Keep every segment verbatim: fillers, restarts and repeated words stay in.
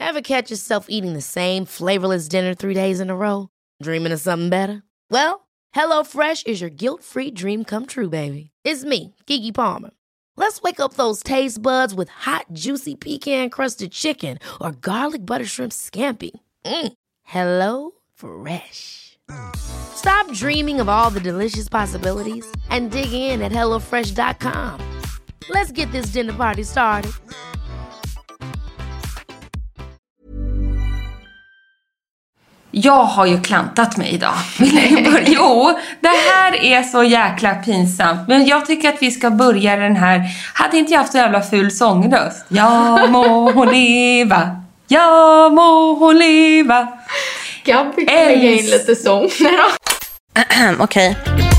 Ever catch yourself eating the same flavorless dinner three days in a row? Dreaming of something better? Well, HelloFresh is your guilt-free dream come true, baby. It's me, Keke Palmer. Let's wake up those taste buds with hot, juicy pecan-crusted chicken or garlic butter shrimp scampi. Mm. Hello Fresh. Stop dreaming of all the delicious possibilities and dig in at hello fresh dot com. Let's get this dinner party started. Jag har ju klantat mig idag. Jo, det här är så jäkla pinsamt. Men jag tycker att vi ska börja den här. Hade inte jag haft så jävla ful sångröst? Ja må hon leva. Ja må hon leva. Gabby kan lägga in lite sång. Okej. Okay.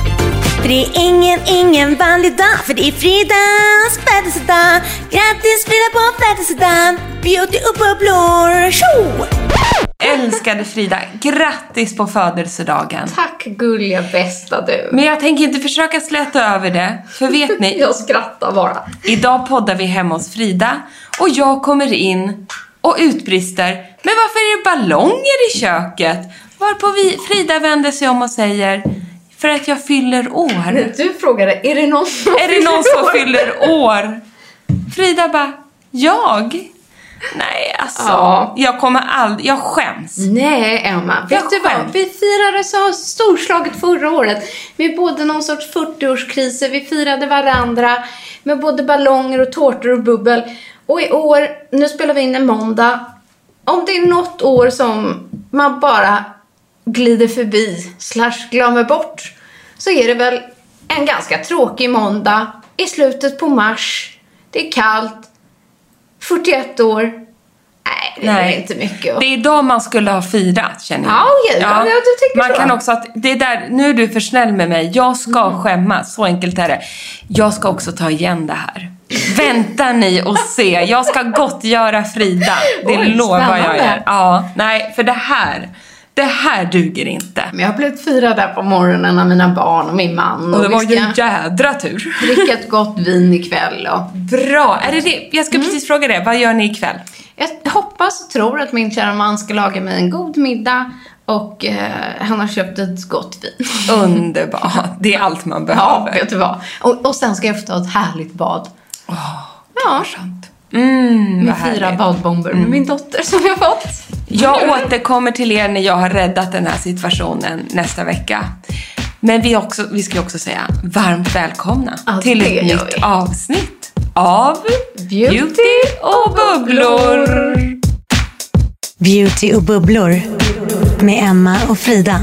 För det är ingen, ingen vanlig dag. För det är Fridas födelsedag. Grattis Frida på födelsedagen. Beauty och bubblor. Tjo! Älskade Frida, grattis på födelsedagen. Tack gulliga bästa du. Men jag tänker inte försöka släta över det. För vet ni, jag skrattar bara. Idag poddar vi hemma hos Frida. Och jag kommer in och utbrister: men varför är det ballonger i köket? Varpå vi, Frida vänder sig om och säger: för att jag fyller år. Du frågade, är det någon som, är det någon som fyller år? Frida bara, jag? Nej, alltså, ja. jag kommer aldrig, jag skäms. Nej, Emma, vet jag du vad? Vi firade så storslaget förra året med både någon sorts fyrtioårskriser. Vi firade varandra med både ballonger och tårtor och bubbel. Och i år, nu spelar vi in en måndag. Om det är något år som man bara glider förbi slash glömmer bort, så är det väl en ganska tråkig måndag i slutet på mars. Det är kallt. fyrtioett år. Nej, det Nej. är inte mycket. Det är idag man skulle ha firat, känner jag. Ja, ja, ja. ja du tycker man så. kan också att det där, nu är du för snäll med mig. Jag ska mm. skämmas, så enkelt är det. Jag ska också ta igen det här. Vänta ni och se. Jag ska gottgöra Frida. Det Oj, lovar spännande. jag er. Ja, nej, för det här Det här duger inte. Men jag har blivit firad där på morgonen av mina barn och min man. Och, och det var ju en jädra tur. Dricka ett gott vin ikväll. Och... Bra, är det det? Jag ska mm. precis fråga det. Vad gör ni ikväll? Jag hoppas och tror att min kära man ska laga mig en god middag. Och eh, han har köpt ett gott vin. Underbart, det är allt man behöver. Ja, vet du vad. Och, och sen ska jag få ta ett härligt bad. Åh, oh, ja. skönt. Mm, med fyra badbomber med mm. min dotter som jag fått. Jag återkommer till er när jag har räddat den här situationen nästa vecka. Men vi, också, vi ska också säga varmt välkomna ja, till ett nytt vi. avsnitt av Beauty, Beauty och bubblor. Beauty och bubblor med Emma och Frida.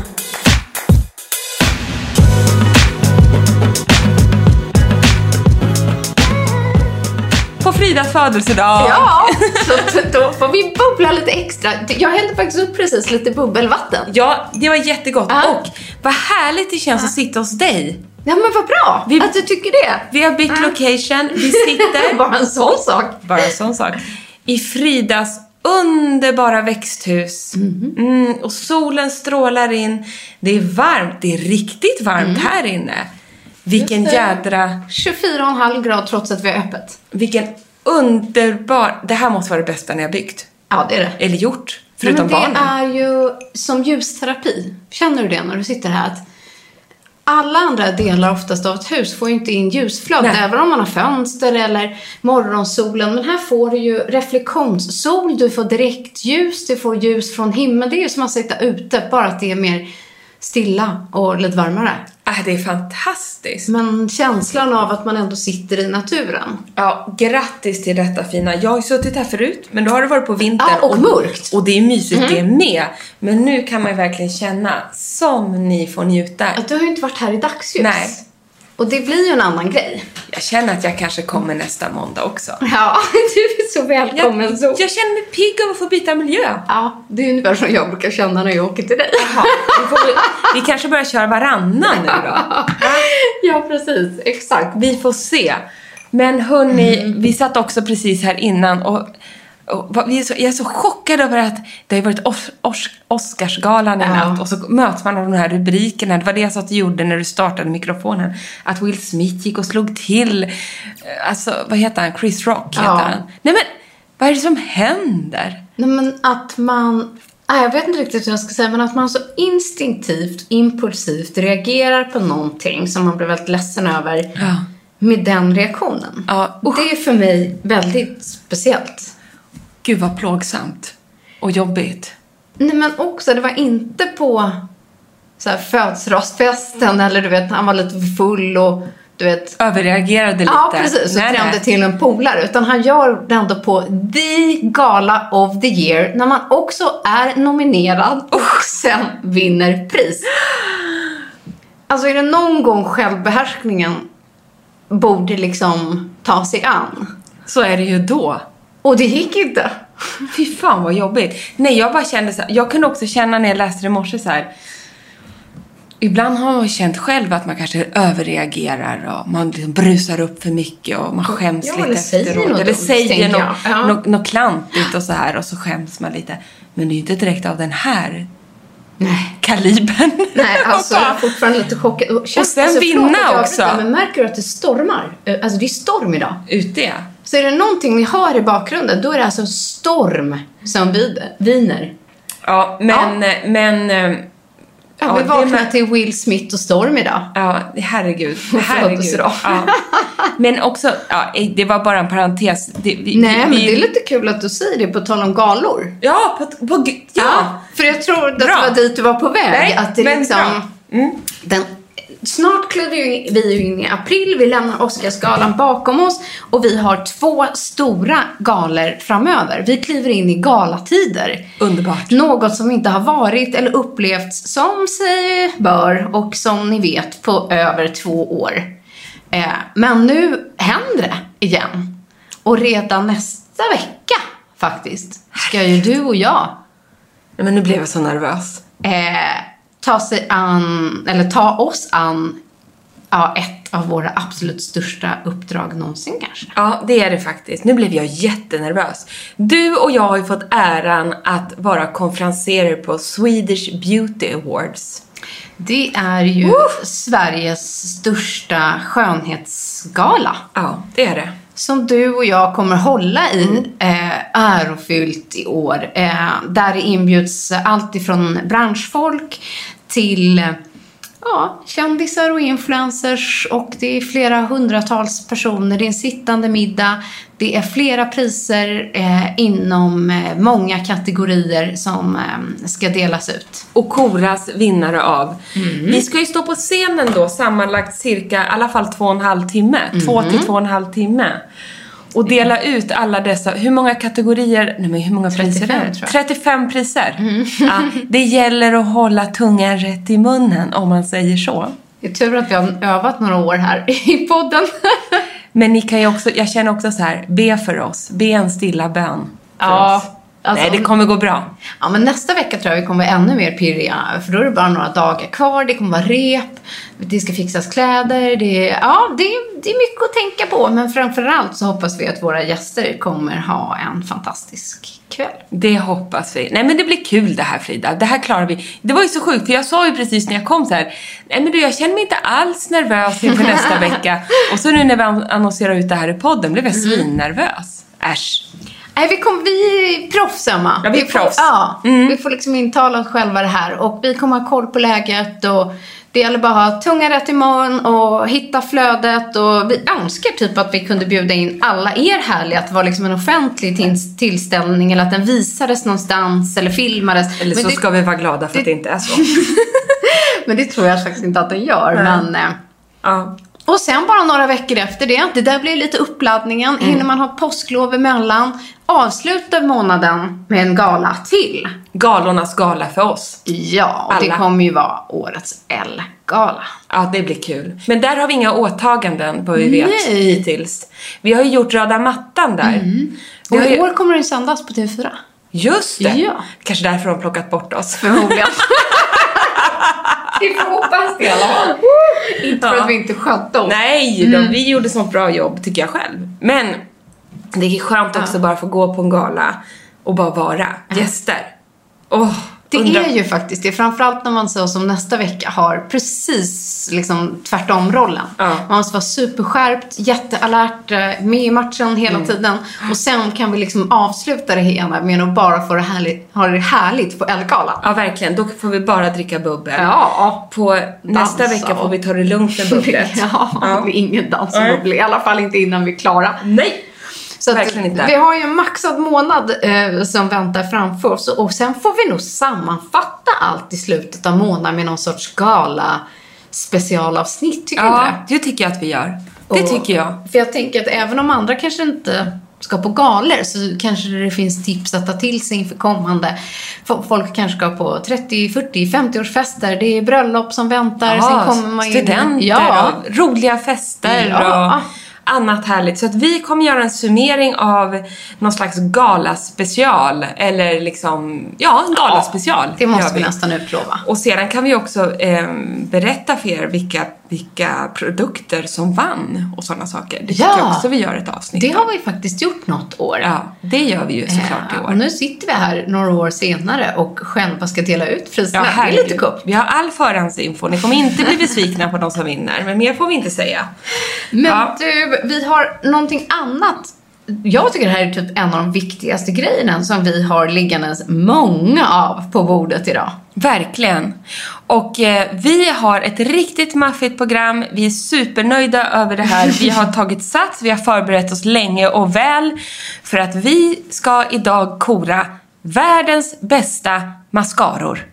På Fridas födelsedag. Ja, så då får vi bubbla lite extra. Jag hällde faktiskt upp precis lite bubbelvatten. Ja, det var jättegott. Ja. Och vad härligt det känns ja. att sitta hos dig. Ja, men vad bra vi, att du tycker det. Vi har bytt ja. location. Vi sitter... Bara en sån sak. Bara en sån sak. I Fridas underbara växthus. Mm. Mm, och solen strålar in. Det är varmt. Det är riktigt varmt mm. här inne. Vilken jädra... tjugofyra komma fem grad trots att vi är öppet. Vilken underbar... Det här måste vara det bästa ni har byggt. Ja, det är det. Eller gjort. Förutom Nej, men det barnen. är ju som ljusterapi. Känner du det när du sitter här? Att alla andra delar oftast av ett hus får ju inte in ljusflöde. Även om man har fönster eller morgonsolen. Men här får du ju reflektionssol. Du får direkt ljus. Du får ljus från himlen. Det är ju som att sitta ute. Bara att det är mer stilla och lite varmare. Äh, det är fantastiskt. Men känslan av att man ändå sitter i naturen. Ja, grattis till detta fina. Jag har ju suttit här förut, men då har det varit på vintern. Ja, och, och mörkt. Och det är mysigt mm. det med. Men nu kan man verkligen känna som ni får njuta. Att du har ju inte varit här i dagsljus. Nej. Och det blir ju en annan grej. Jag känner att jag kanske kommer nästa måndag också. Ja, du är så välkommen. Jag, så. jag känner mig pigg av att få byta miljö. Ja, det är ungefär som jag brukar känna när jag åker till dig. Jaha, vi, får, vi kanske börjar köra varannan nu då. Ja, precis. Exakt. Vi får se. Men hörni, mm. vi satt också precis här innan och... Och vi är så, jag är så chockad över att det har varit os, os, Oscarsgalan i natt. Ja. Och så möts man av de här rubrikerna. Det var det jag sa att du gjorde när du startade mikrofonen. Att Will Smith gick och slog till. Alltså, vad heter han? Chris Rock heter ja. han. Nej men, Vad är det som händer? Nej, men att man... Jag vet inte riktigt hur jag ska säga, men att man så instinktivt, impulsivt reagerar på någonting som man blir väldigt ledsen över Ja. med den reaktionen. Ja. Det är för mig väldigt speciellt. Gud vad plågsamt och jobbigt. Nej, men också, det var inte på så här födelsedagsfesten eller du vet, han var lite full och du vet... Överreagerade lite. Ja, precis. Och trände till en polare. Utan han gör det ändå på the gala of the year. När man också är nominerad och sen vinner pris. Alltså är det någon gång självbehärskningen borde liksom ta sig an? Så är det ju då. Och det gick inte. Fy fan vad jobbigt. Nej, jag bara kände så här, jag kunde också känna när jag läste det i morse så här. Ibland har man känt själv att man kanske överreagerar och man liksom brusar upp för mycket och man skäms Ja, lite eller säger efteråt. något Eller dumt, säger tänker något, jag. Ja. något, något klantigt och så här och så skäms man lite. Men det är ju inte direkt av den här Nej. kalibern. Nej, alltså jag är fortfarande lite chockad. Och, Och sen alltså, vinna förlåt att jag också. avbryter, men märker du att det stormar? Alltså det är storm idag. Ute ja. Så är det någonting ni hör i bakgrunden, då är det alltså storm som vider, viner. Ja, men... Ja. men Ja, ja, vi det vaknar med- till Will Smith och storm idag. Ja, herregud. Förlåt, herregud. så då. Ja. Men också, ja, det var bara en parentes. Det, vi, Nej, men vi, det är lite kul att du säger det på tal om galor. Ja, på, på, ja. Ja, för jag tror att det Bra. var dit du var på väg. Nej, att det men liksom, bra. Mm. den, snart kliver ju vi in i april. Vi lämnar Oscarsgalan bakom oss. Och vi har två stora galor framöver. Vi kliver in i galatider. Underbart. Något som inte har varit eller upplevts som sig bör och som ni vet på över två år. Eh, men nu händer det igen. Och redan nästa vecka faktiskt ska ju du och jag Nej, men nu blev jag så nervös. eh, ta sig an, eller ta oss an ja, ett av våra absolut största uppdrag någonsin kanske. Ja, det är det faktiskt. Nu blev jag jättenervös. Du och jag har ju fått äran att vara konferenserer på Swedish Beauty Awards. Det är ju Sveriges största skönhetsgala. Ja, det är det. Som du och jag kommer hålla i mm. eh, ärofyllt i år. Eh, där det inbjuds allt ifrån branschfolk till eh, ja, kändisar och influencers. Och det är flera hundratals personer. Det är en sittande middag. Det är flera priser eh, inom eh, många kategorier som eh, ska delas ut. Och koras vinnare av. Mm. Vi ska ju stå på scenen då sammanlagt cirka i alla fall två och en halv timme. Mm. Två till två och en halv timme. Och dela ut alla dessa, hur många kategorier, nej men hur många priser är det? trettiofem priser. Mm. Ja, det gäller att hålla tungan rätt i munnen om man säger så. Det är tur att vi har övat några år här i podden. Men ni kan ju också, jag känner också så här, be för oss. Be en stilla bön för ja, oss. Alltså, nej, det kommer gå bra. Ja, men nästa vecka tror jag vi kommer vara ännu mer pirriga. För då är det bara några dagar kvar. Det kommer vara rep. Det ska fixas kläder. Det är, ja, det är, det är mycket att tänka på. Men framförallt så hoppas vi att våra gäster kommer ha en fantastisk kväll. Det hoppas vi. Nej, men det blir kul det här, Frida. Det här klarar vi. Det var ju så sjukt, för jag sa ju precis när jag kom så här. Nej, men du, jag känner mig inte alls nervös inför nästa vecka. Och så nu när vi annonserar ut det här i podden blev jag svinnervös. Äsch. Nej, vi, kom, vi är proffs, Emma. Ja, vi är vi får, proffs. Ja, mm. vi får liksom intala oss själva det här. Och vi kommer ha koll på läget. Och det gäller bara att ha tunga rätt i mun och hitta flödet. Och vi önskar typ att vi kunde bjuda in alla er härliga. Att det var liksom en offentlig till, tillställning. Eller att den visades någonstans. Eller filmades. Eller Men så det, ska vi vara glada för det, att det inte är så. Men det tror jag faktiskt inte att den gör. Nej. Men... Eh, ja. Och sen bara några veckor efter det, det där blir lite uppladdningen. Mm. Hinner man ha påsklov emellan. Avsluta månaden med en gala till. Galornas gala för oss. Ja, och Alla. det kommer ju vara årets L-gala. Ja, det blir kul. Men där har vi inga åtaganden, vad vi vet Nej. hittills. Vi har ju gjort röda mattan där. Mm. Vi Och har i ju... år kommer den sändas på T V fyra. Just det. Ja. Kanske därför de har plockat bort oss. Förmodligen. Vi får hoppas det i alla fall. Inte för Ja. att vi inte skötte oss. Nej, Mm. de, vi gjorde sånt bra jobb tycker jag själv. Men det är skönt också Ja. bara få gå på en gala och bara vara gäster. Åh, Det undrar... är ju faktiskt det. Framförallt när man så som nästa vecka har precis liksom tvärtom rollen. Ja. Man måste vara superskärpt, jättealert, med i matchen hela mm. tiden. Och sen kan vi liksom avsluta det hela med att bara få det härligt, ha det härligt på Älvgalan. Ja, verkligen. Då får vi bara dricka bubbel. Ja. På nästa dansa. vecka får vi ta det lugnt med bubblet. ja, ja. Ingen dans och bubbel. I alla fall inte innan vi är klara. Nej. Så att verkligen inte. Vi har ju en maxad månad eh, som väntar framför oss. Och sen får vi nog sammanfatta allt i slutet av månaden med någon sorts gala specialavsnitt. Tycker ja, du det? det tycker jag att vi gör. Det och, tycker jag. För jag tänker att även om andra kanske inte ska på galer så kanske det finns tips att ta till sig inför kommande. Folk kanske ska på trettio, fyrtio, femtio års fester. Det är bröllop som väntar. Ja, sen kommer man in. studenter ja. och roliga fester ja. och annat härligt. Så att vi kommer göra en summering av någon slags galaspecial. Eller liksom, ja, en galaspecial. Ja, det måste vi. vi nästan utlova. Och sedan kan vi också eh, berätta för er vilka, vilka produkter som vann och sådana saker. Det tycker ja, jag också vi gör ett avsnitt. Det har vi faktiskt gjort något år. Ja, det gör vi ju såklart i år. Och nu sitter vi här några år senare och själva ska dela ut priserna. Ja, det är lite kul. Vi har all förhandsinfo. Ni kommer inte bli besvikna på de som vinner. Men mer får vi inte säga. Men ja. du, vi har någonting annat. Jag tycker det här är typ en av de viktigaste grejerna som vi har liggandes många av på bordet idag. Verkligen. Och eh, vi har ett riktigt maffigt program. Vi är supernöjda över det här. Vi har tagit sats, vi har förberett oss länge och väl för att vi ska idag kora världens bästa mascaror.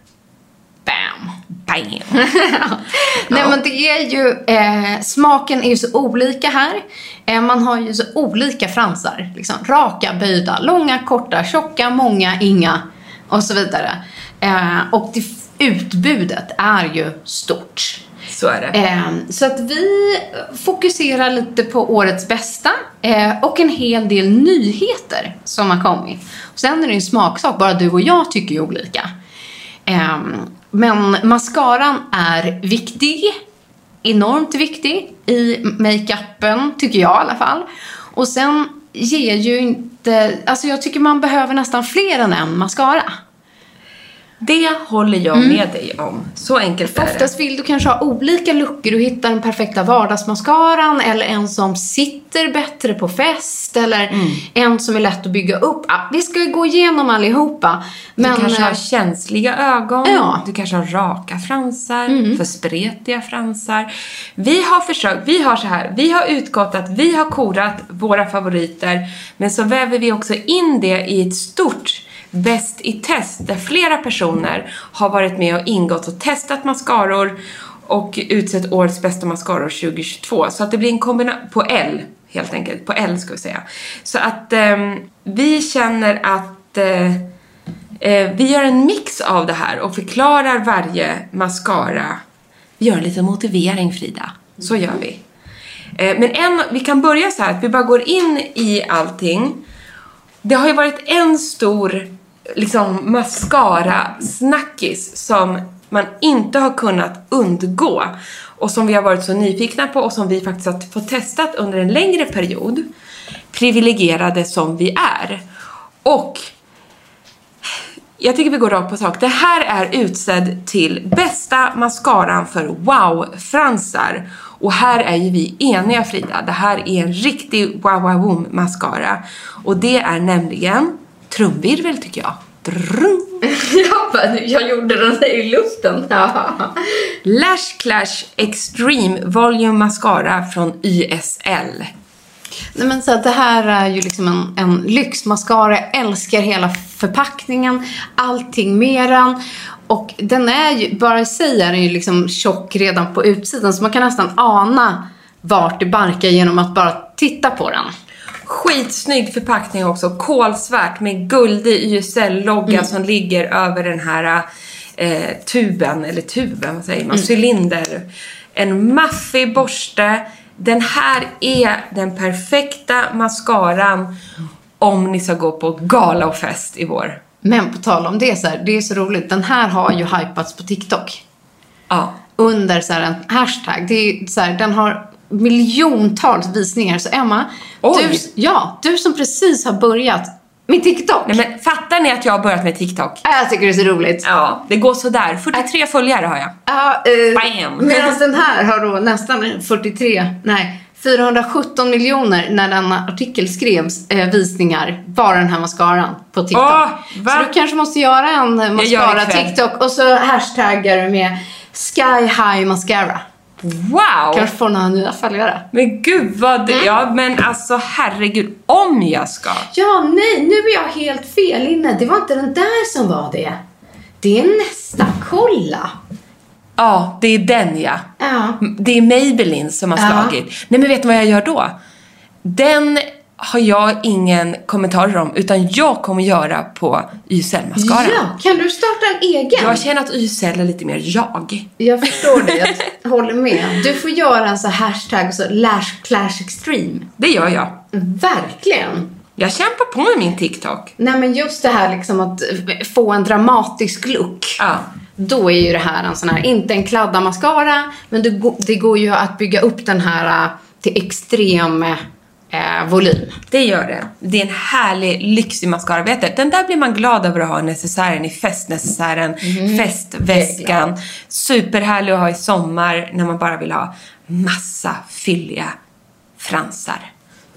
Bam! Bam! Nej, men det är ju eh, smaken är ju så olika här. Eh, man har ju så olika fransar, liksom raka, böjda, långa, korta, tjocka, många, inga och så vidare. Eh, och det, utbudet är ju stort. Så är det. Eh, så att vi fokuserar lite på årets bästa eh, och en hel del nyheter som har kommit. Och sen är det en smaksak, bara du och jag tycker ju olika. Eh, men mascaran är viktig, enormt viktig i make-upen, tycker jag i alla fall. Och sen ger ju inte, alltså jag tycker man behöver nästan fler än en mascara. Det håller jag Mm. med dig om. Så enkelt är det. Oftast vill du kanske ha olika luckor. Du hittar den perfekta vardagsmascaran eller en som sitter bättre på fest eller Mm. en som är lätt att bygga upp. Ja, vi ska ju gå igenom allihopa. Men, Du kanske har eh, känsliga ögon. Ja. Du kanske har raka fransar. Mm. För spretiga fransar. Vi har försökt. Vi har så här. Vi har utgått att vi har korat våra favoriter. Men så väver vi också in det i ett stort bäst i test. Där flera personer har varit med och ingått och testat mascaror. Och utsett årets bästa mascaror tjugohundratjugotvå. Så att det blir en kombination på L. Helt enkelt. På L ska vi säga. Så att eh, vi känner att eh, eh, vi gör en mix av det här och förklarar varje mascara. Vi gör en liten motivering, Frida. Så gör vi. Eh, men en, vi kan börja så här att vi bara går in i allting. Det har ju varit en stor liksom mascara-snackis som man inte har kunnat undgå. Och som vi har varit så nyfikna på och som vi faktiskt har fått testat under en längre period. Privilegierade som vi är. Och jag tycker vi går rakt på sak. Det här är utsedd till bästa mascaran för wow-fransar. Och här är ju vi eniga, Frida. Det här är en riktig wow-wow mascara. Och det är nämligen trumvirvel, tycker jag. Drrrrum. ja, jag gjorde den i luften. Lash Clash Extreme Volume Mascara från Y S L. Nej, men så att det här är ju liksom en, en lyxmascara. Jag älskar hela förpackningen. Allting med den. Och den är ju, bara i sig är den ju liksom tjock redan på utsidan. Så man kan nästan ana vart det barkar genom att bara titta på den. Skitsnygg förpackning också. Kolsvart med guldig Y S L-logga mm. som ligger över den här eh, tuben. Eller tuben, vad säger man? Mm. Cylinder. En maffig borste. Den här är den perfekta mascaran om ni ska gå på gala och fest i vår. Men på tal om det, så här, det är så roligt. Den här har ju hypats på TikTok. Ja. Under så här, en hashtag. Det är, så här, den har miljontals visningar. Så Emma, du, ja, du som precis har börjat Min TikTok? Nej, men fattar ni att jag har börjat med TikTok? Jag tycker det är så roligt. Ja, det går så där. fyrtiotre följare har jag. Ja, eh, medan den här har då nästan fyrtiotre, nej, fyrahundrasjutton miljoner när denna artikel skrevs, eh, visningar, bara den här mascaran på TikTok. Åh, va? Så du kanske måste göra en mascara TikTok och så hashtaggar du med Sky High Mascara. Wow! Kanske får några nya följare. Men gud vad... Mm. Ja, men alltså herregud, om jag ska. Ja, nej, nu är jag helt fel inne. Det var inte den där som var det. Det är nästa, kolla. Ja, det är den, ja. Ja. Det är Maybelline som har slagit. Ja. Nej, men vet du vad jag gör då? Den har jag ingen kommentarer om, utan jag kommer göra på Y S L-mascara. Ja, kan du starta en egen? Jag känner att Y S L är lite mer jag. Jag förstår det, jag håller med. Du får göra en så hashtag så Lash Clash Extreme. Det gör jag. Verkligen. Jag kämpar på med min TikTok. Nej, men just det här liksom att få en dramatisk look. Ja. Då är ju det här en sån här, inte en kladda mascara, men det, det går ju att bygga upp den här till extrem eh, volym. Det gör det. Det är en härlig, lyxig mascara. Vet du, den där blir man glad över att ha necessären i festnecessären, mm. festväskan. Superhärlig att ha i sommar när man bara vill ha massa fylliga fransar.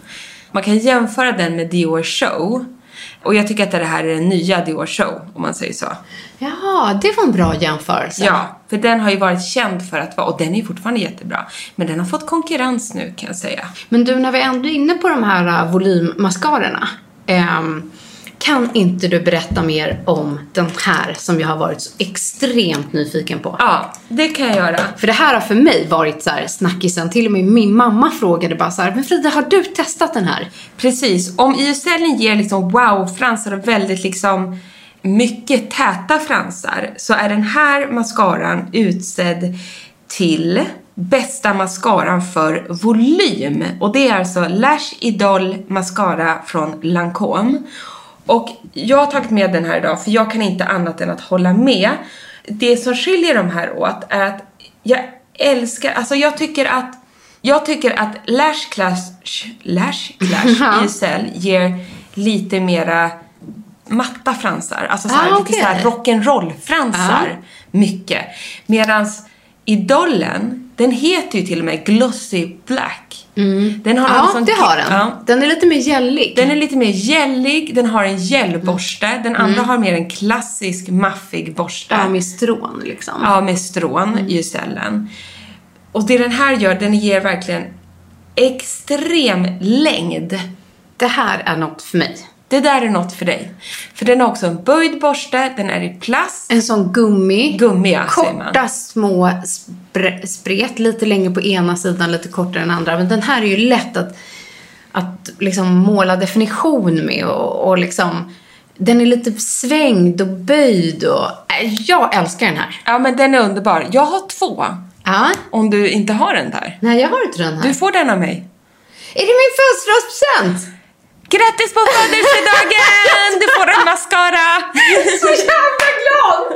Man kan jämföra den med Dior Show. Och jag tycker att det här är den nya Dior Show, om man säger så. Ja, det var en bra jämförelse. Ja, för den har ju varit känd för att vara, och den är fortfarande jättebra. Men den har fått konkurrens nu, kan jag säga. Men du, när vi ändå är inne på de här volymmascarorna, ähm, kan inte du berätta mer om den här som jag har varit så extremt nyfiken på? Ja, det kan jag göra. För det här har för mig varit så här snackisen. Till och med min mamma frågade bara så här: men Frida, har du testat den här? Precis, om Y S L ger liksom wow-fransar och väldigt liksom mycket täta fransar, så är den här mascaran utsedd till bästa mascaran för volym. Och det är alltså Lash Idol mascara från Lancôme. Och jag har tagit med den här idag för jag kan inte annat än att hålla med. Det som skiljer de här åt är att jag älskar, alltså jag tycker att jag tycker att Lash Clash Lash Clash Y S L ger lite mera matta fransar, alltså så här, ah, lite okay. så här rock'n'roll fransar, ah. mycket. Medans Idolen, den heter ju till och med Glossy Black. Mm. Den har ja, sån det har den. Ja. Den är lite mer gällig. Den är lite mer gällig. Den har en gelborste. Mm. Den andra mm. har mer en klassisk maffig borste. Ja, med strån liksom. Ja, med strån mm. i cellen. Och det den här gör, den ger verkligen extrem längd. Det här är något för mig. Det där är något för dig. För den har också en böjd borste. Den är i plast. En sån gummi. Gummi, ja, korta små spre- spret. Lite längre på ena sidan, lite kortare än andra. Men den här är ju lätt att, att liksom måla definition med. Och, och liksom, den är lite svängd och böjd. Och, äh, jag älskar den här. Ja, men den är underbar. Jag har två. Ja. Om du inte har den där. Nej, jag har inte den här. Du får den av mig. Är det min födelsedagspresent? Grattis på födelsedagen! Du får en mascara. Så jävla glad!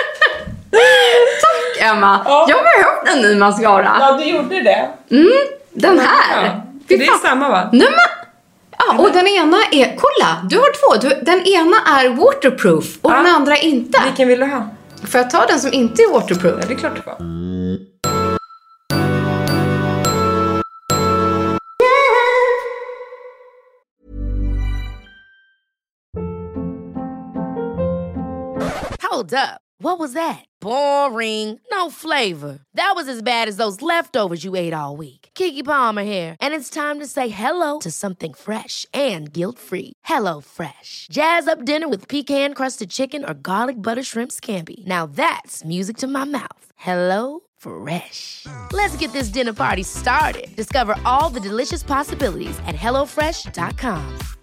Tack, Emma. Ja. Jag behövde en ny mascara. Ja, du gjorde det. Mm, den här. Ja. Det är samma, va? Nej, men... Ja, och den ena är... Kolla, du har två. Du, den ena är waterproof och ja. Den andra inte. Vilken vill du ha? Får jag ta den som inte är waterproof? Ja, det är klart du får. Hold up. What was that? Boring. No flavor. That was as bad as those leftovers you ate all week. Keke Palmer here. And it's time to say hello to something fresh and guilt-free. Hello Fresh. Jazz up dinner with pecan-crusted chicken or garlic butter shrimp scampi. Now that's music to my mouth. Hello Fresh. Let's get this dinner party started. Discover all the delicious possibilities at hello fresh dot com.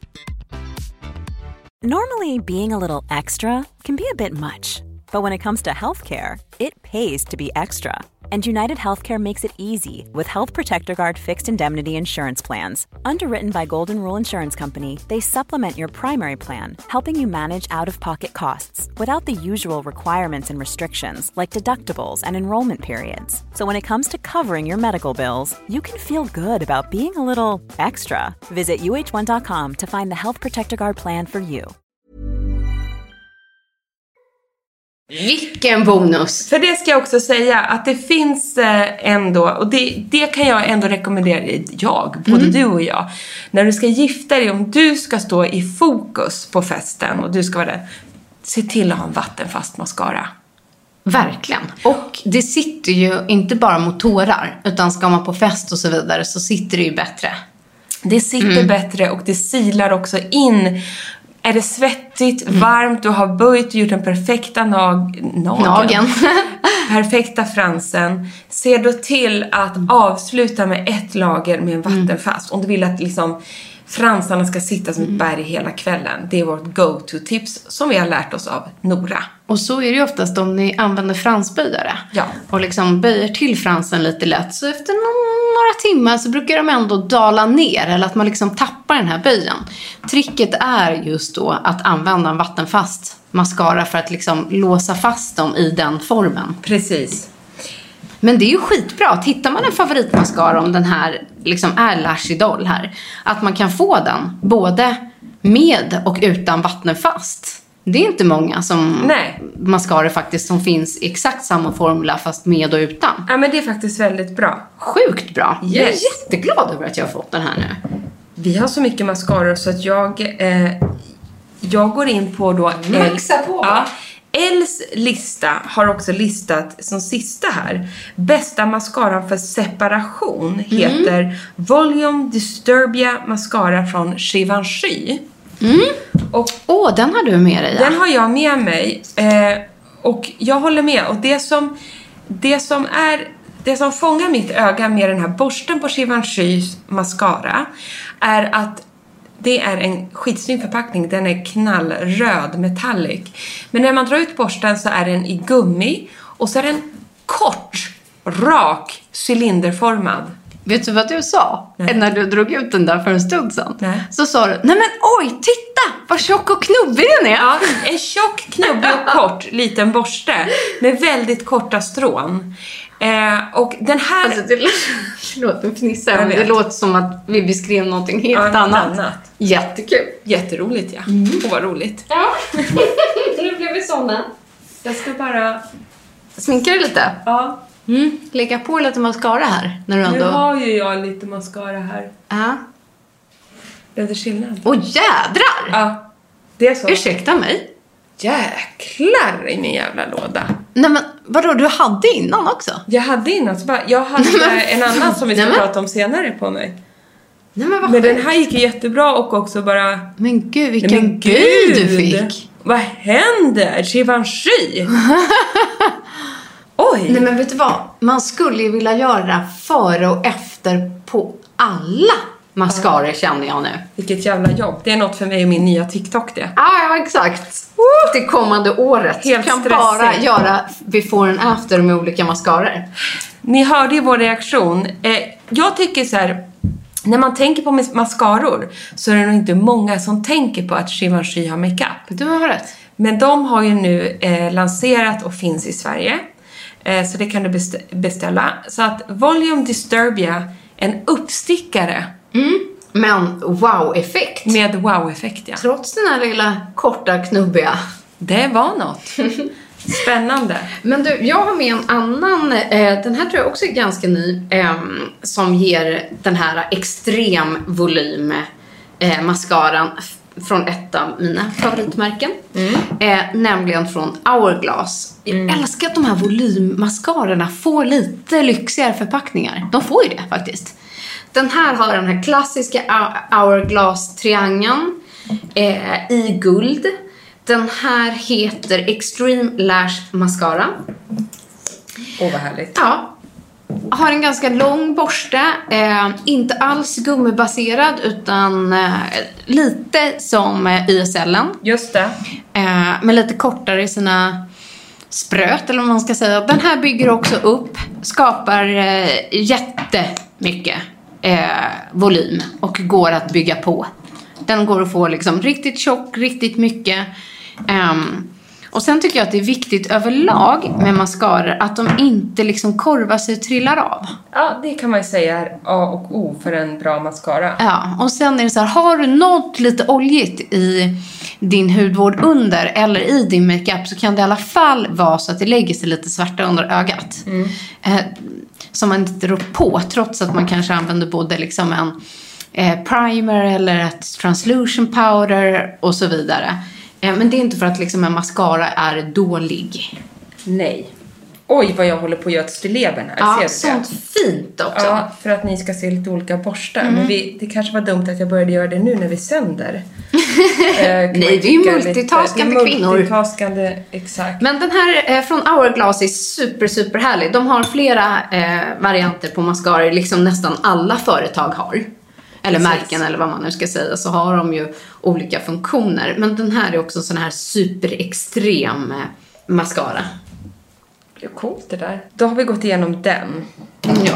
Normally, being a little extra can be a bit much, but when it comes to healthcare, it pays to be extra. And United Healthcare makes it easy with Health Protector Guard fixed indemnity insurance plans. Underwritten by Golden Rule Insurance Company, they supplement your primary plan, helping you manage out-of-pocket costs without the usual requirements and restrictions like deductibles and enrollment periods. So when it comes to covering your medical bills, you can feel good about being a little extra. Visit U H one dot com to find the Health Protector Guard plan for you. Vilken bonus! För det ska jag också säga att det finns ändå, och det, det kan jag ändå rekommendera, jag, både mm. du och jag, när du ska gifta dig, om du ska stå i fokus på festen och du ska vara där, se till att ha en vattenfast mascara. Verkligen. Och det sitter ju inte bara mot tårar, utan ska man på fest och så vidare så sitter det ju bättre. Det sitter mm. bättre och det silar också in. Är det svettigt, mm. varmt, du har böjt och gjort den perfekta nag- nageln. nageln. perfekta fransen. Se då till att avsluta med ett lager med en vattenfast. Mm. Om du vill att liksom fransarna ska sitta som ett berg hela kvällen. Det är vårt go-to-tips som vi har lärt oss av Nora. Och så är det ju oftast om ni använder fransböjare. Ja. Och liksom böjer till fransen lite lätt. Så efter några timmar så brukar de ändå dala ner. Eller att man liksom tappar den här böjen. Tricket är just då att använda en vattenfast mascara för att liksom låsa fast dem i den formen. Precis. Men det är ju skitbra. Hittar man en favoritmascara om den här liksom är Lash Idol här. Att man kan få den både med och utan vattenfast. Det är inte många som Nej. mascara faktiskt som finns i exakt samma formula fast med och utan. Ja, men det är faktiskt väldigt bra. Sjukt bra. Yes. Jag är jätteglad över att jag har fått den här nu. Vi har så mycket mascaror så att jag eh, jag går in på då Maxa på. Ja. Els lista har också listat som sista här. Bästa mascaran för separation heter mm. Volume Disturbia mascara från Givenchy. Mm. Och åh, den har du med dig. Ja. Den har jag med mig. Eh, och jag håller med. Och det som, det som är det som fångar mitt öga med den här borsten på Givenchys mascara är att det är en skitsnygg förpackning. Den är knallröd, metallic. Men när man drar ut borsten så är den i gummi. Och så är den kort, rak, cylinderformad. Vet du vad du sa? Nej. När du drog ut den där för en stund sedan. Nej. Så sa du, nej men oj, titta! Vad tjock och knubbig den är. Ja, en tjock, knubbig och kort liten borste. Med väldigt korta strån. Eh, och den här... Alltså, det, förlåt, nu fnissar jag. Det låter som att vi beskrev någonting helt ja, annat. annat. Jättekul. Jätteroligt, ja. Mm. Och vad roligt. Ja, nu blev vi såna. Jag ska bara... Sminka dig lite? Ja. Mm. Lägga på lite mascara här. När du ändå... Nu har ju jag lite mascara här. Ja. Blev det skillnad? Åh, jädrar! Ja, det är så. Ursäkta mig. Jäklar i min jävla låda. Nej men, vadå, du hade innan också? Jag hade innan, så bara, jag hade en annan som vi ska prata om senare på mig. Nej men vad Men den här gick ju jättebra och också bara... Men gud, vilken Nej, men gud du fick. Vad händer? Givenchy? Oj! Nej men vet du vad? Man skulle ju vilja göra före och efter på alla mascaror, ja. Känner jag nu. Vilket jävla jobb. Det är något för mig och min nya TikTok det. Ja, ja exakt. Det kommande året. Helt kan stressigt. Bara göra before and after med olika mascaror. Ni hörde ju vår reaktion. Eh, jag tycker så här... När man tänker på mascaror så är det nog inte många som tänker på att Givenchy har makeup. Du har rätt. Men de har ju nu eh, lanserat och finns i Sverige. Eh, så det kan du best- beställa. Så att Volume Disturbia, en uppstickare. Mm. Men wow-effekt. Med wow-effekt, ja. Trots den här lilla korta knubbiga. Det var något. Spännande. Men du, jag har med en annan, eh, den här tror jag också är ganska ny, eh, som ger den här extrem volym eh, mascaran f- från ett av mina favoritmärken. Mm. Eh, nämligen från Hourglass. Mm. Jag älskar att de här volymmascarorna får lite lyxigare förpackningar. De får ju det faktiskt. Den här har den här klassiska Hourglass-triangeln eh, i guld. Den här heter Extreme Lash Mascara. Åh, vad härligt. Ja. Har en ganska lång borste. Eh, inte alls gummibaserad utan eh, lite som eh, Y S L-en. Just det. Eh, men lite kortare i sina spröt eller vad man ska säga. Den här bygger också upp, skapar eh, jättemycket eh, volym och går att bygga på. Den går att få liksom riktigt tjock, riktigt mycket. Um, och sen tycker jag att det är viktigt överlag med mascaror att de inte liksom korvar sig och trillar av. Ja, det kan man ju säga är A och O för en bra mascara. Ja, och sen är det så här, har du något lite oljigt i din hudvård under eller i din makeup så kan det i alla fall vara så att det lägger sig lite svarta under ögat. Mm. Eh, som man inte rår på trots att man kanske använder både liksom en eh, primer eller ett translution powder och så vidare. Eh, men det är inte för att liksom en mascara är dålig. Nej. Oj, vad jag håller på att göra ett stilleben här. Ja, ser du sånt det? Fint också. Ja, för att ni ska se lite olika borstar. Mm. Men vi, det kanske var dumt att jag började göra det nu när vi sänder. eh, Nej, det är ju multitaskande lite, kvinnor. Multitaskande, exakt. Men den här eh, från Hourglass är super, super härlig. De har flera eh, varianter på mascaror. Liksom nästan alla företag har. Eller Precis. märken eller vad man nu ska säga. Så har de ju olika funktioner. Men den här är också en sån här superextrem eh, mascara. Det är coolt det där. Då har vi gått igenom den. Ja.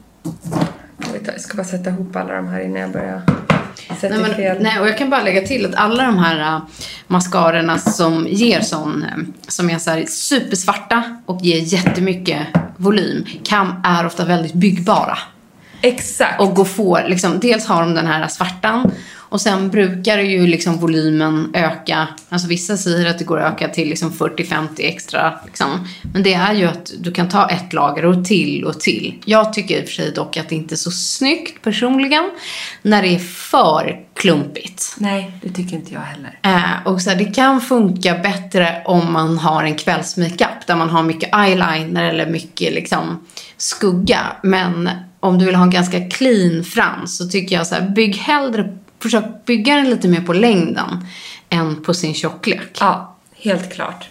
Jag ska bara sätta ihop alla de här innan jag börjar sätta Nej, men, fel. nej, och jag kan bara lägga till att alla de här uh, mascarorna som ger sån, uh, som är så här supersvarta och ger jättemycket volym, kan, är ofta väldigt byggbara. Exakt. Och gå få, liksom, dels har de den här svartan och sen brukar ju liksom volymen öka. Alltså vissa säger att det går att öka till liksom fyrtio till femtio extra. Liksom. Men det är ju att du kan ta ett lager och till och till. Jag tycker i och för sig dock att det inte är så snyggt personligen när det är för klumpigt. Nej, det tycker inte jag heller. Eh, och så här, det kan funka bättre om man har en kvällsmakeup där man har mycket eyeliner eller mycket liksom skugga. Men om du vill ha en ganska clean frans så tycker jag så här, bygg hellre, försök bygga den lite mer på längden än på sin tjocklek. Ja, helt klart.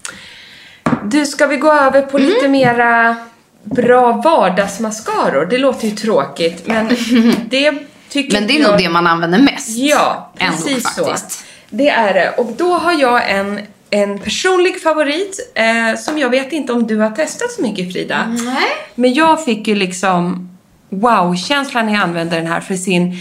Du, ska vi gå över på mm. lite mera bra vardagsmascaror? Det låter ju tråkigt, men det tycker Men det är jag... nog det man använder mest. Ja, precis så. Det är det. Och då har jag en, en personlig favorit eh, som jag vet inte om du har testat så mycket, Frida. Nej. Men jag fick ju liksom wow-känslan när jag använde den här för sin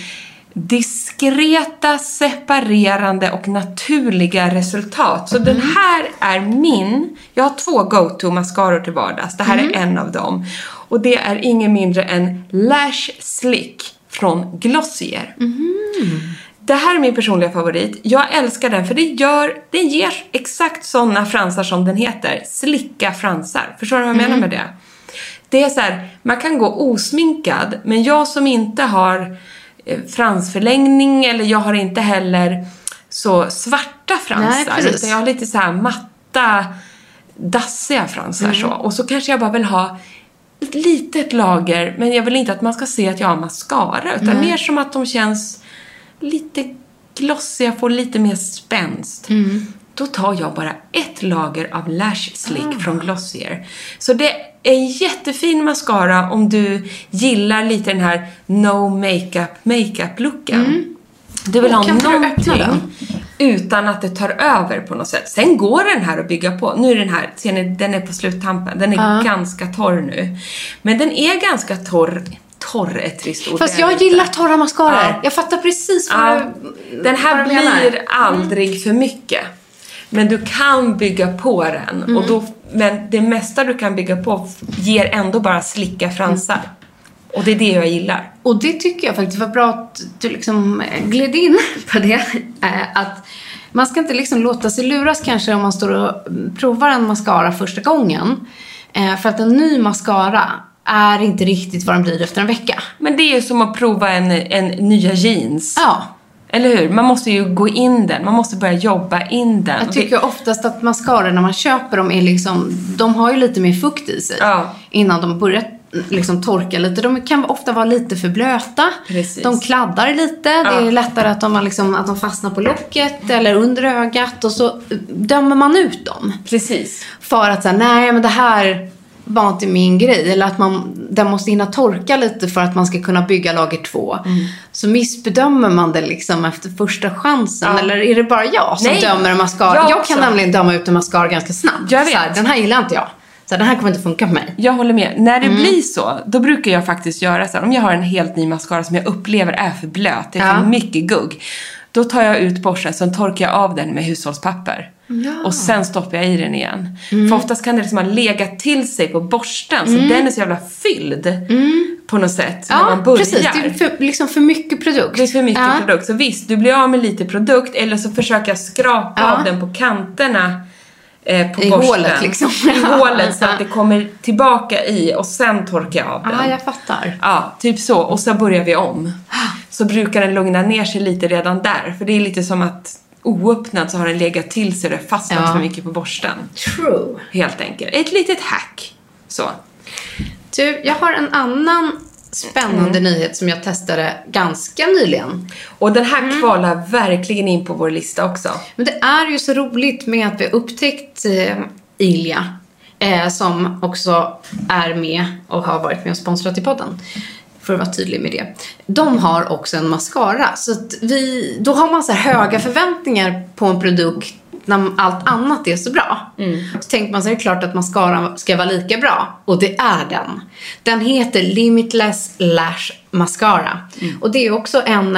diskreta, separerande och naturliga resultat. Så mm. den här är min... Jag har två go-to-mascaror till vardags. Det här mm. är en av dem. Och det är ingen mindre än Lash Slick från Glossier. Mm. Det här är min personliga favorit. Jag älskar den för det gör, den ger exakt sådana fransar som den heter. Slicka fransar. Förstår du vad jag mm. menar med det? Det är så här, man kan gå osminkad, men jag som inte har eh, fransförlängning eller jag har inte heller så svarta fransar. Nej, utan jag har lite så här matta, dassiga fransar mm. så. Och så kanske jag bara vill ha ett litet lager, men jag vill inte att man ska se att jag har mascara, utan mm. mer som att de känns lite glossiga, får lite mer spänst. Mm. Då tar jag bara ett lager av Lash Slick ah. från Glossier. Så det är en jättefin mascara om du gillar lite den här no makeup makeup looken. Mm. Du vill oh, ha någonting utan att det tar över på något sätt. Sen går den här att bygga på. Nu är den här, ser ni, den är på sluttampen. Den är uh. ganska torr nu. Men den är ganska torr. Torr är trist ord. Fast jag lite. gillar torra mascaror. Ja. Jag fattar precis vad ja. du Den här vad blir mm. aldrig för mycket. Men du kan bygga på den. Mm. Och då, men det mesta du kan bygga på ger ändå bara slicka fransar. Mm. Och det är det jag gillar. Och det tycker jag faktiskt var bra att du liksom gled in på det. Att man ska inte liksom låta sig luras kanske om man står och provar en mascara första gången. För att en ny mascara är inte riktigt vad den blir efter en vecka. Men det är ju som att prova en, en nya jeans. Ja. Eller hur? Man måste ju gå in den. Man måste börja jobba in den. Jag tycker oftast att mascaror när man köper dem är liksom... De har ju lite mer fukt i sig. Ja. Innan de börjar liksom torka lite. De kan ofta vara lite för blöta. Precis. De kladdar lite. Ja. Det är lättare att de, liksom, att de fastnar på locket eller under ögat. Och så dömer man ut dem. Precis. För att säga, nej men det här var inte min grej. Eller att man, den måste hinna torka lite för att man ska kunna bygga lager två. Mm. så missbedömer man det liksom efter första chansen. Ja. Eller är det bara jag som Nej, dömer en mascara? Jag, jag kan nämligen döma ut en mascara ganska snabbt. Jag vet. Så här, den här gillar inte jag. Så här, den här kommer inte funka på mig. Jag håller med. När det Mm. blir så, då brukar jag faktiskt göra så här. Om jag har en helt ny mascara som jag upplever är för blöt, det är för Ja. mycket gugg. Då tar jag ut borsten, så torkar jag av den med hushållspapper. Ja. Och sen stoppar jag i den igen. Mm. För oftast kan det liksom ha legat till sig på borsten. Så Mm. den är så jävla fylld Mm. på något sätt när Ja, man börjar. precis. Det är för, liksom för mycket produkt. Det är för mycket ja. produkt. Så visst, du blir av med lite produkt. Eller så försöker jag skrapa Ja. av den på kanterna. Eh, på I borsten. hålet liksom. I hålet så att det kommer tillbaka i. Och sen torkar jag av den. Ja, jag fattar. Ja, typ så. Och så börjar vi om. Så brukar den lugna ner sig lite redan där. För det är lite som att oöppnad så har den legat till sig och det fastnat Ja. för mycket på borsten. True. Helt enkelt. Ett litet hack. Så. Du, jag har en annan spännande Mm. nyhet som jag testade ganska nyligen. Och den här kvalar verkligen in på vår lista också. Men det är ju så roligt med att vi har upptäckt eh, Ilia. Eh, som också är med och har varit med och sponsrat i podden. För att vara tydlig med det. De har också en mascara. Så att vi, då har man så här höga förväntningar på en produkt när allt annat är så bra. Mm. Så tänker man så är det klart att mascara ska vara lika bra. Och det är den. Den heter Limitless Lash Mascara. Mm. Och det är också en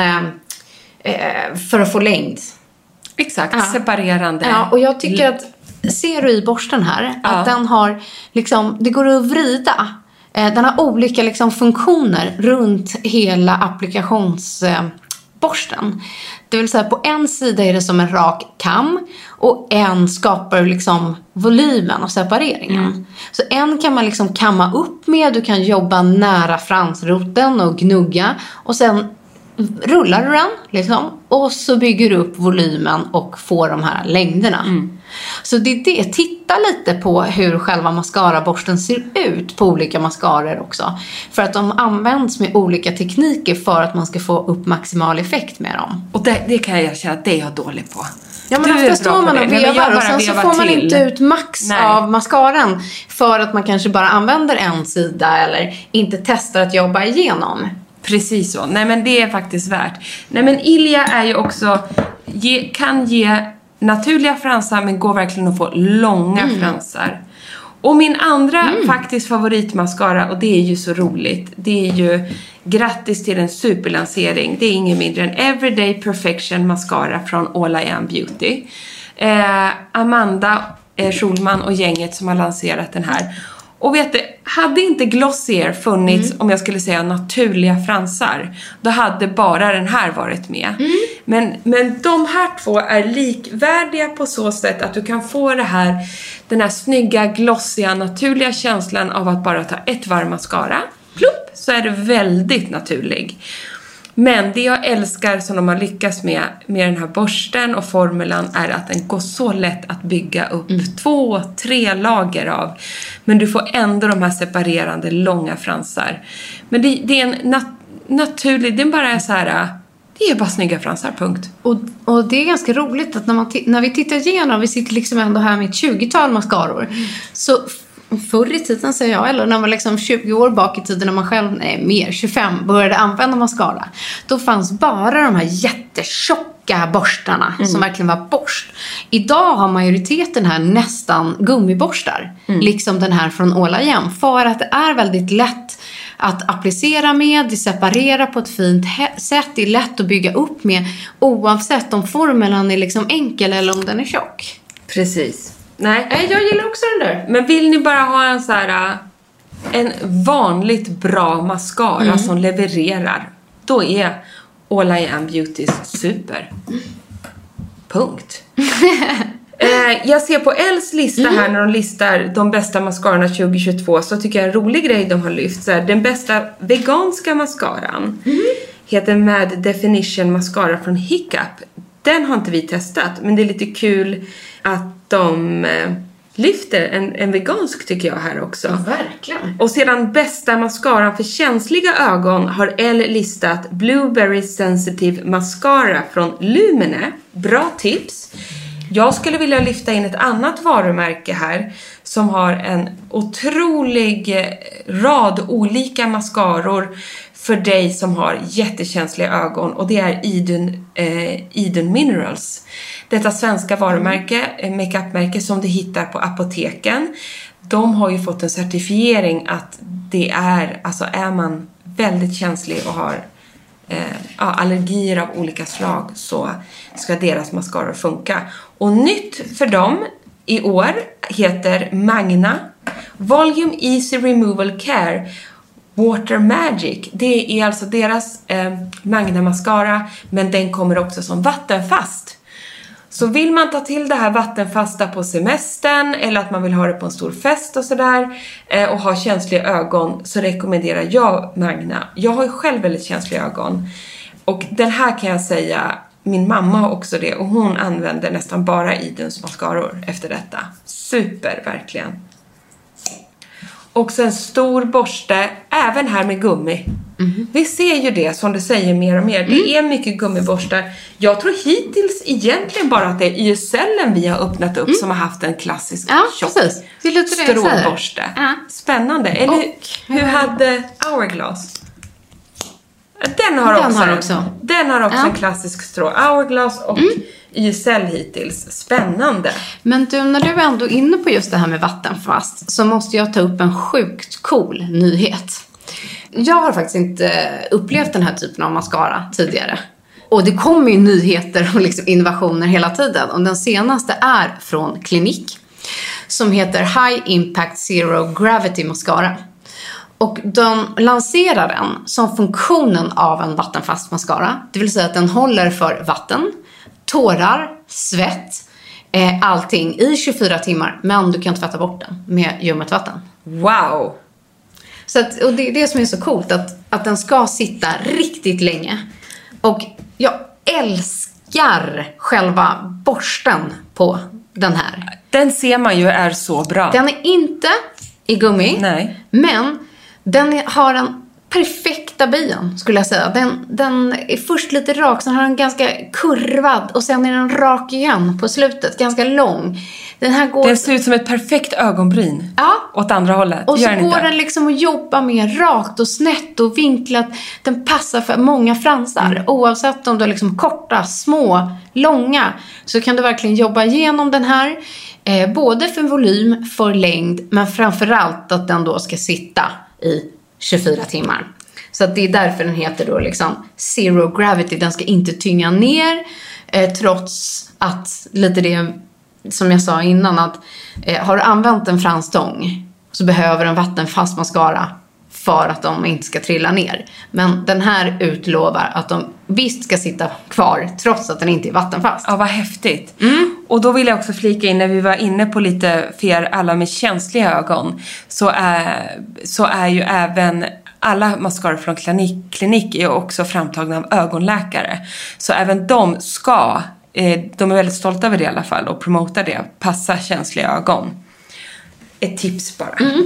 eh, för att få längd. Exakt, Ja. separerande. Ja, och jag tycker att, ser du i borsten här, Ja. att den har liksom, det går att vrida. Eh, den har olika liksom funktioner runt hela applikationsborsten. Eh, det vill säga på en sida är det som en rak kam och en skapar liksom volymen och separeringen. Mm. Så en kan man liksom kamma upp med, du kan jobba nära fransroten och gnugga och sen rullar du den liksom, och så bygger du upp volymen och får de här längderna. Mm. Så det är det. Titta lite på hur själva mascaraborsten ser ut på olika mascaror också. För att de används med olika tekniker för att man ska få upp maximal effekt med dem. Och det, det kan jag känna att det är jag dålig på. Ja, men ofta står man och vevar och sen så får man inte ut max Nej. av mascaran för att man kanske bara använder en sida eller inte testar att jobba igenom. Precis så. Nej, men det är faktiskt värt. Nej, men Ilia är ju också ge, kan ge naturliga fransar men går verkligen att få långa mm. fransar. Och min andra mm. faktiskt favoritmascara, och det är ju så roligt, det är ju grattis till en superlansering. Det är ingen mindre än Everyday Perfection Mascara från All I Am Beauty. Eh, Amanda eh, Schulman och gänget som har lanserat den här. Och vet du, hade inte Glossier funnits, mm. om jag skulle säga naturliga fransar, då hade bara den här varit med. Mm. Men, men de här två är likvärdiga på så sätt att du kan få det här, den här snygga, glossiga, naturliga känslan av att bara ta ett varv mascara. Plupp, så är det väldigt naturlig. Men det jag älskar som de har lyckats med med den här borsten och formulan är att den går så lätt att bygga upp mm. två, tre lager av. Men du får ändå de här separerande långa fransar. Men det, det är en nat- naturlig, det är bara så här, det är bara snygga fransar, punkt. Och, och det är ganska roligt att när, man t- när vi tittar igenom, vi sitter liksom ändå här med ett tjugotal mascaror, så förr i tiden säger jag, eller när man liksom tjugo år bak i tiden när man själv, nej mer, tjugofem började använda mascara, då fanns bara de här jättetjocka borstarna mm. som verkligen var borst. Idag har majoriteten här nästan gummiborstar, mm. liksom den här från All I Am, för att det är väldigt lätt att applicera med, det separerar på ett fint he- sätt, det är lätt att bygga upp med, oavsett om formeln är liksom enkel eller om den är tjock. Precis. Nej, jag gillar också den där. Men vill ni bara ha en så här, en vanligt bra mascara mm. som levererar, då är All I Am Beautys super. Punkt. eh, jag ser på Els lista här när de listar de bästa mascarorna tjugo tjugotvå, så tycker jag en rolig grej de har lyft. Så här, den bästa veganska mascaran mm. heter Mad Definition Mascara från Hiccup. Den har inte vi testat, men det är lite kul att de eh, lyfter en, en vegansk, tycker jag, här också. Ja, verkligen. Och sedan bästa mascaran för känsliga ögon har Elle listat Blueberry Sensitive Mascara från Lumene. Bra tips. Jag skulle vilja lyfta in ett annat varumärke här som har en otrolig rad olika mascaror för dig som har jättekänsliga ögon, och det är Eden, eh, Eden Minerals. Detta svenska varumärke, eh, makeupmärke som du hittar på apoteken. De har ju fått en certifiering att det är, alltså är man väldigt känslig och har eh, ja, allergier av olika slag, så ska deras mascaror funka. Och nytt för dem i år heter Magna Volume Easy Removal Care Water Magic. Det är alltså deras eh, Magna mascara, men den kommer också som vattenfast. Så vill man ta till det här vattenfasta på semestern, eller att man vill ha det på en stor fest och sådär, eh, och ha känsliga ögon, så rekommenderar jag Magna. Jag har ju själv väldigt känsliga ögon, och den här kan jag säga, min mamma har också det, och hon använder nästan bara Edens mascaror efter detta. Super, verkligen. Och sen stor borste, även här med gummi. Mm. Vi ser ju det, som du säger, mer och mer. Mm. Det är mycket gummiborstar. Jag tror hittills egentligen bara att det är Y S L vi har öppnat upp mm. som har haft en klassisk ja, tjock strålborste. Ja. Spännande. Eller och, hur hade Hourglass? Den har den också, har också. Den har också ja. en klassisk strå. Hourglass och mm. Y S L hittills. Spännande. Men du, när du är ändå inne på just det här med vattenfast, så måste jag ta upp en sjukt cool nyhet. Jag har faktiskt inte upplevt den här typen av mascara tidigare. Och det kommer ju nyheter och liksom innovationer hela tiden. Och den senaste är från Clinique, som heter High Impact Zero Gravity Mascara. Och de lanserar den som funktionen av en vattenfast mascara. Det vill säga att den håller för vatten, tårar, svett, eh, allting i tjugofyra timmar. Men du kan tvätta bort den med ljummet vatten. Wow! Så att, och det är det som är så coolt, att, att den ska sitta riktigt länge. Och jag älskar själva borsten på den här. Den ser man ju är så bra. Den är inte i gummi. Nej. Men den har en perfekta bion, skulle jag säga. Den, den är först lite rak, sen har den ganska kurvad, och sen är den rak igen på slutet, ganska lång. Den här går... Den ser ut som ett perfekt ögonbryn. Ja. Åt andra hållet. Och så den går inte. den liksom att jobba med rakt och snett och vinklat. Den passar för många fransar. Mm. Oavsett om du är liksom korta, små, långa, så kan du verkligen jobba igenom den här. Eh, både för volym, för längd, men framförallt att den då ska sitta i tjugofyra timmar. Så att det är därför den heter då liksom Zero Gravity. Den ska inte tynga ner, eh, trots att lite det som jag sa innan, att eh, har du använt en franstång, så behöver en vattenfast mascara för att de inte ska trilla ner. Men den här utlovar att de visst ska sitta kvar trots att den inte är vattenfast. Ja, vad häftigt. Mm. Och då vill jag också flika in, när vi var inne på lite för er alla med känsliga ögon, så är, så är ju även alla mascaror från klinik, klinik är också framtagna av ögonläkare. Så även de ska, eh, de är väldigt stolta över det i alla fall, och promotar det, passa känsliga ögon. Ett tips bara. Mm.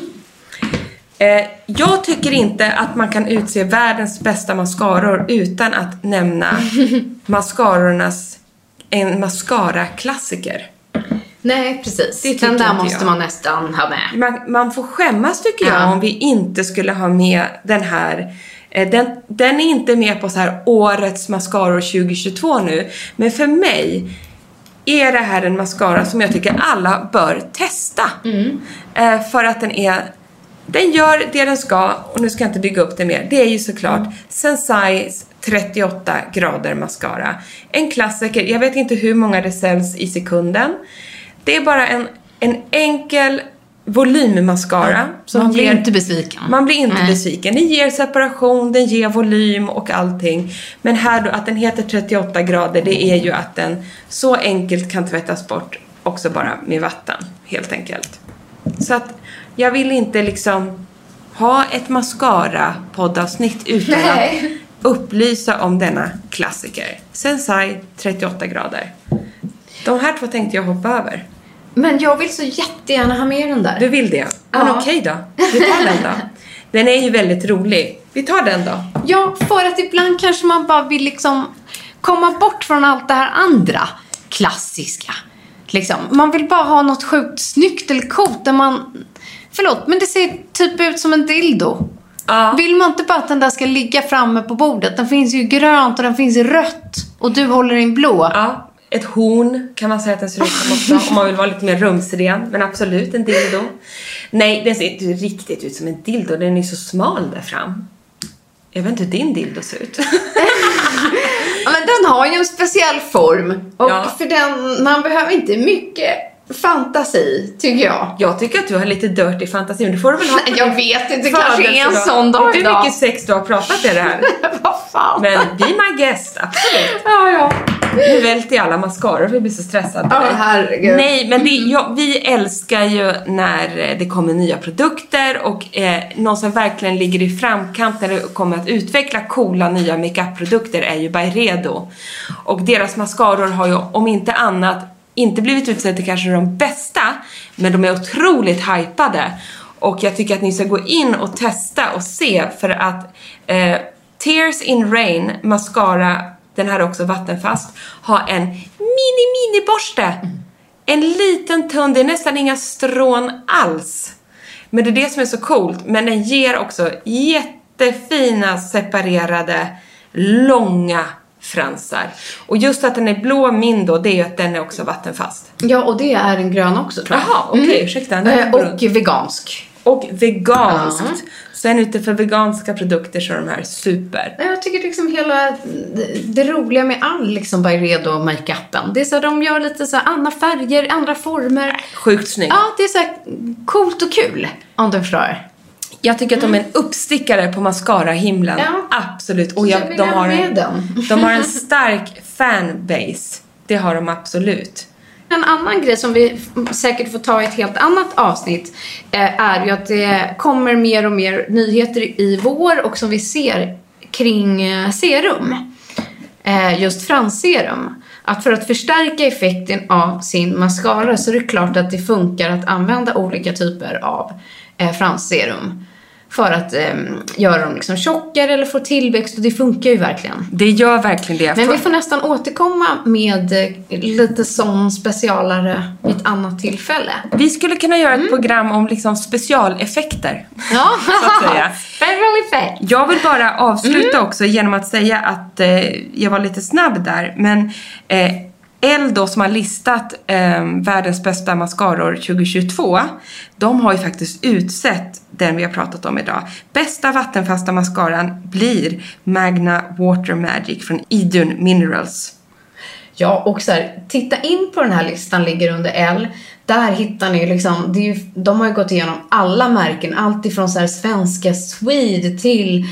Eh, jag tycker inte att man kan utse världens bästa mascaror utan att nämna mascarornas, en mascara-klassiker. Nej, precis. Det den där inte måste jag. man nästan ha med. Man, man får skämmas, tycker jag, Ja. om vi inte skulle ha med den här. Eh, den, den är inte med på så här årets mascaror tjugohundratjugotvå nu. Men för mig är det här en mascara som jag tycker alla bör testa. Mm. Eh, för att den är... Den gör det den ska, och nu ska jag inte bygga upp det mer. Det är ju såklart mm. Sensai's trettioåtta grader mascara. En klassiker, jag vet inte hur många det säljs i sekunden. Det är bara en, en enkel volymmascara. Mm. Som man blir inte besviken. Man blir inte Nej. besviken. Den ger separation, den ger volym och allting. Men här då, att den heter trettioåtta grader, det är ju att den så enkelt kan tvättas bort också bara med vatten, helt enkelt. Så att jag vill inte liksom ha ett mascara-poddavsnitt utan Nej. att upplysa om denna klassiker. Sensai trettioåtta grader. De här två tänkte jag hoppa över. Men jag vill så jättegärna ha med den där. Du vill det? Men Ja. okej då. Vi tar den då. Den är ju väldigt rolig. Vi tar den då. Ja, för att ibland kanske man bara vill liksom komma bort från allt det här andra klassiska. Liksom. Man vill bara ha något sjukt snyggt eller coolt där man... Förlåt, men det ser typ ut som en dildo. Ja. Vill man inte bara att den där ska ligga framme på bordet? Den finns ju grönt och den finns i rött. Och du håller in blå. Ja, ett horn kan man säga att den ser ut som också. Om man vill vara lite mer rumsren. Men absolut en dildo. Nej, den ser inte riktigt ut som en dildo. Den är så smal där fram. Jag vet inte hur din dildo ser ut. Ja, men den har ju en speciell form. Och Ja. för den, man behöver inte mycket fantasi, tycker jag. Jag tycker att du har lite dirty fantasi. Men du får väl ha. Nej, jag vet inte, kanske är en sån dag Hur idag. mycket sex du har pratat i det här. Vad fan. Men be my guest, absolut. Ja, ja. Nu välter jag alla mascaror för jag blir så stressad. Ja, herregud. Nej, men det, ja, vi älskar ju när det kommer nya produkter och eh, någon som verkligen ligger i framkant när det kommer att utveckla coola nya makeup-produkter är ju Byredo. Och deras mascaror har ju, om inte annat, inte blivit utsedd till kanske de bästa, men de är otroligt hypade. Och jag tycker att ni ska gå in och testa och se, för att eh, Tears in Rain mascara, den här är också vattenfast, har en mini mini borste. En liten tunn, det är nästan inga strån alls. Men det är det som är så coolt. Men den ger också jättefina separerade långa fransar. Och just att den är blå min då, det är ju att den är också vattenfast. Ja, och det är en grön också, tror jag. Jaha, okej, okay, ursäkta. Eh, och vegansk. Och veganskt. Ja. Sen ute för veganska produkter så är de här super. Jag tycker liksom hela det, det roliga med all liksom Byredo makeupen. Det är så att de gör lite så här andra färger, andra former. Sjukt snyggt. Ja, det är så här coolt och kul, om du förstår. Jag tycker att de är en uppstickare på mascara-himlen. Ja. Absolut. Och jag, vill de, har med en, den. de har en stark fanbase. Det har de absolut. En annan grej som vi säkert får ta i ett helt annat avsnitt eh, är ju att det kommer mer och mer nyheter i vår och som vi ser kring eh, serum. Eh, just fransserum. Att för att förstärka effekten av sin mascara så är det klart att det funkar att använda olika typer av eh, fransserum. För att eh, göra dem liksom tjockare eller få tillväxt, och det funkar ju verkligen. Det gör verkligen det. Men vi får nästan återkomma med eh, lite sån specialare vid ett annat tillfälle. Vi skulle kunna göra ett program om liksom specialeffekter. Ja, Så att säga. special effect. Jag vill bara avsluta också genom att säga att eh, jag var lite snabb där. Men eh, Elle då, som har listat eh, världens bästa mascaror tjugohundratjugotvå, de har ju faktiskt utsett den vi har pratat om idag. Bästa vattenfasta mascaran blir Magna Water Magic från Idun Minerals. Ja, och så här, titta in på den här listan, ligger under Elle. Där hittar ni liksom, det är ju, de har ju gått igenom alla märken. Allt ifrån så här svenska Swede till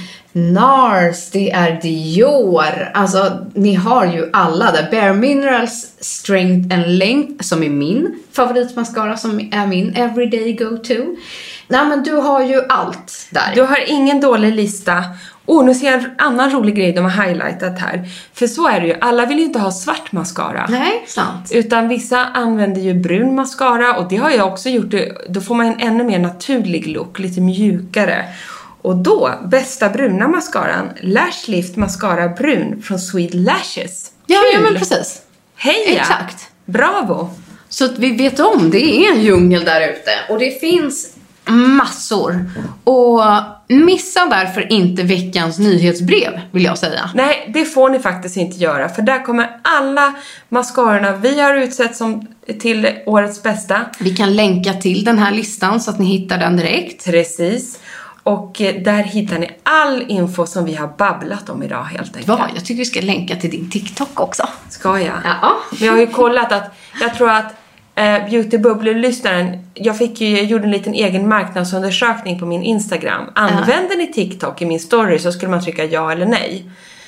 NARS, det är Dior. Alltså, ni har ju alla där. Bare Minerals Strength and Length, som är min favoritmascara, som är min everyday go-to. Nej, men du har ju allt där. Du har ingen dålig lista. Oh, nu ser jag en annan rolig grej de har highlightat här. För så är det ju, alla vill ju inte ha svart mascara. Nej, sant. Utan vissa använder ju brun mascara, och det har jag också gjort. Då får man en ännu mer naturlig look, lite mjukare. Och då, bästa bruna mascaran, Lash Lift Mascara Brun från Swede Lashes. Ja, Kul. ja, men precis. Heja! Exakt. Bravo! Så att vi vet om, det är en djungel där ute. Och det finns massor. Och missa därför inte veckans nyhetsbrev, vill jag säga. Nej, det får ni faktiskt inte göra. För där kommer alla mascarorna vi har utsett som till årets bästa. Vi kan länka till den här listan så att ni hittar den direkt. Precis. Och där hittar ni all info som vi har babblat om idag, helt enkelt. Ja, jag tycker vi ska länka till din TikTok också. Ska jag? Ja. Men jag har ju kollat att, jag tror att eh, Beauty Bubble-lyssnaren, jag fick ju, jag gjorde en liten egen marknadsundersökning på min Instagram. Använder ni TikTok i min story, så skulle man trycka ja eller nej.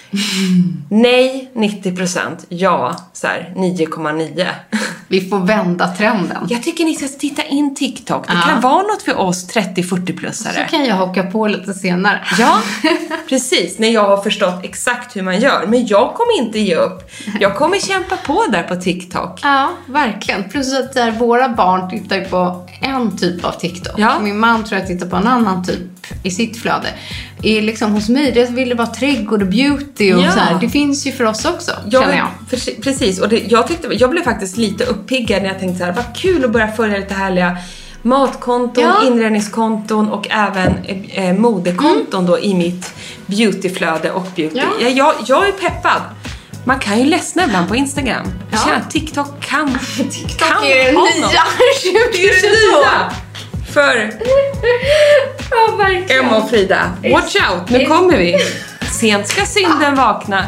Mm. Nej, nittio procent. Ja, så här, nio komma nio. Vi får vända trenden. Jag tycker ni ska titta in TikTok. Det Ja. kan vara något för oss trettio fyrtio-plussare. Så kan jag hocka på lite senare. Ja, precis. När jag har förstått exakt hur man gör. Men jag kommer inte ge upp. Jag kommer kämpa på där på TikTok. Ja, verkligen. Plus att där, våra barn tittar ju på en typ av TikTok. Ja. Min man tror jag tittar på en annan typ i sitt flöde. I, liksom, hos mig, det vill det vara trädgård och beauty och Ja. så här. Det finns ju för oss också, Ja, känner jag. För, precis, och det, jag, tyckte, jag blev faktiskt lite uppiggad när jag tänkte så här, vad kul att börja följa lite härliga matkonton, Ja. inredningskonton och även eh, modekonton mm. då i mitt beautyflöde och beauty. Ja. Jag, jag, jag är peppad. Man kan ju ledsna ibland på Instagram. Jag Ja. känner att TikTok kan TikTok kan är det ha nya något. tjugo tjugotvå. För Ja, verkligen. Emma och Frida, watch out, nu kommer vi. Sent ska synden vakna.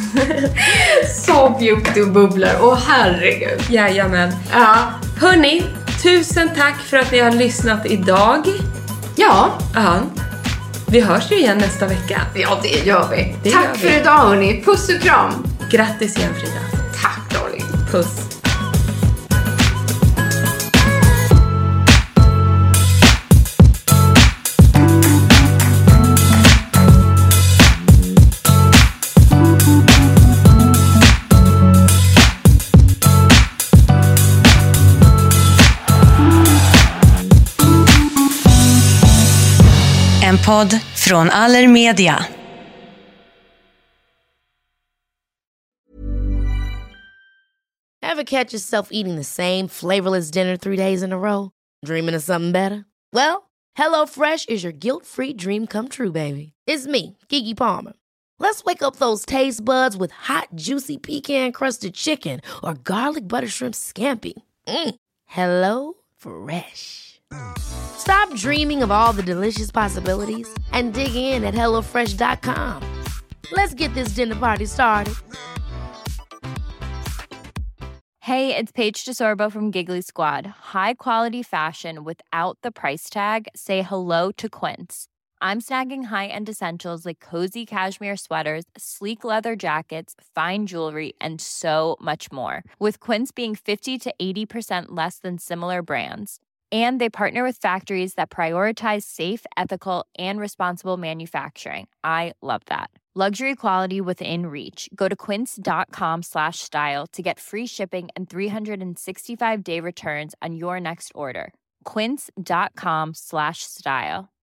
Så beauty och bubblar. Åh, herregud. Jajamän. Ja. Hörni, tusen tack för att ni har lyssnat idag. Ja. Ja. Vi hörs ju igen nästa vecka. Ja, det gör vi. Det Tack gör vi. för idag, hörni. Puss och kram. Grattis igen, Frida. Tack, darling. Puss. En podd från Allermedia. Ever catch yourself eating the same flavorless dinner three days in a row? Dreaming of something better? Well, HelloFresh is your guilt-free dream come true, baby. It's me, Keke Palmer. Let's wake up those taste buds with hot, juicy pecan-crusted chicken or garlic butter shrimp scampi. Mm. Hello Fresh. Stop dreaming of all the delicious possibilities and dig in at hello fresh dot com. Let's get this dinner party started. Hey, it's Paige DeSorbo from Giggly Squad. High quality fashion without the price tag. Say hello to Quince. I'm snagging high-end essentials like cozy cashmere sweaters, sleek leather jackets, fine jewelry, and so much more. With Quince being fifty to eighty percent less than similar brands. And they partner with factories that prioritize safe, ethical, and responsible manufacturing. I love that. Luxury quality within reach. Go to quince.com slash style to get free shipping and three sixty-five day returns on your next order. Quince.com slash style.